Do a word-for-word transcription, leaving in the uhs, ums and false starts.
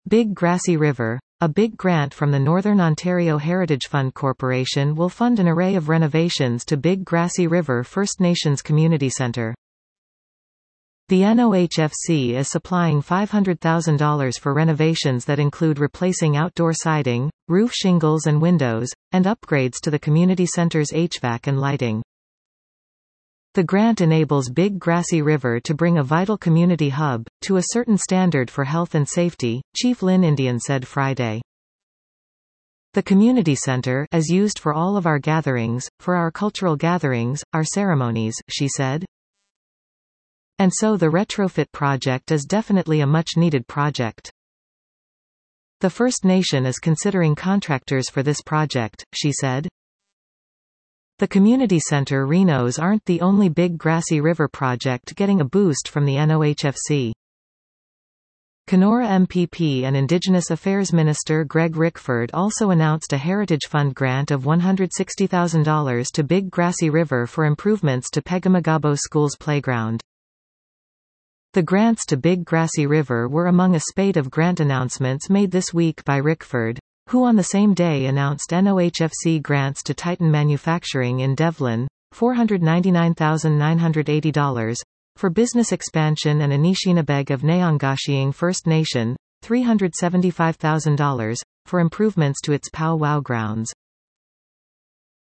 Big Grassy River. A big grant from the Northern Ontario Heritage Fund Corporation will fund an array of renovations to Big Grassy River First Nations Community Centre. The N O H F C is supplying five hundred thousand dollars for renovations that include replacing outdoor siding, roof shingles and windows, and upgrades to the community center's H V A C and lighting. The grant enables Big Grassy River to bring a vital community hub to a certain standard for health and safety, Chief Lynn Indian said Friday. The community center is used for all of our gatherings, for our cultural gatherings, our ceremonies, she said. And so the retrofit project is definitely a much-needed project. The First Nation is considering contractors for this project, she said. The community center renos aren't the only Big Grassy River project getting a boost from the N O H F C. Kenora M P P and Indigenous Affairs Minister Greg Rickford also announced a Heritage Fund grant of one hundred sixty thousand dollars to Big Grassy River for improvements to Pegamagabo School's playground. The grants to Big Grassy River were among a spate of grant announcements made this week by Rickford, who on the same day announced N O H F C grants to Titan Manufacturing in Devlin, four hundred ninety-nine thousand nine hundred eighty dollars, for business expansion, and Anishinabeg of Nayongashiing First Nation, three hundred seventy-five thousand dollars, for improvements to its powwow grounds.